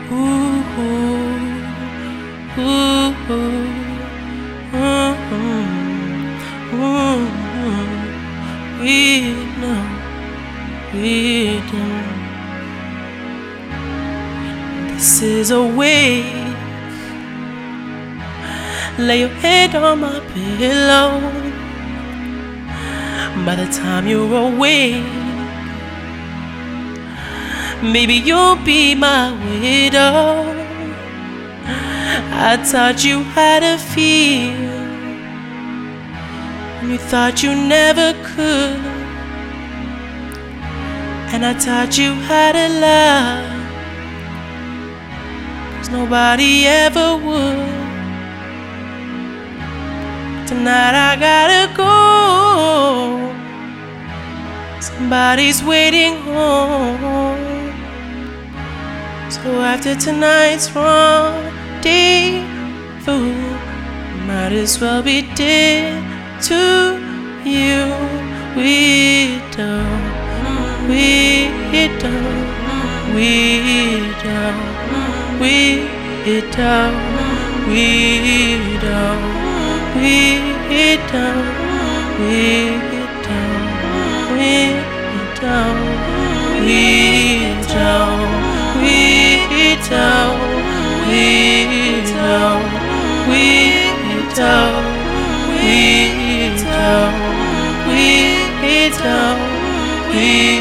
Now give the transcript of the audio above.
Ooh, ooh, ooh, we know, we don't. This is a wave. Lay your head on my pillow. By the time you're awake, maybe you'll be my widow. I taught you how to feel, and you thought you never could. And I taught you how to love, 'cause nobody ever would. Tonight I gotta go, somebody's waiting home. So after tonight's rendezvous, might as well be dead to you. We don't, we don't, we don't, we don't, we don't, we don't, we don't, we don't, we don't, we don't, we don't, we don't, we don't, we don't, we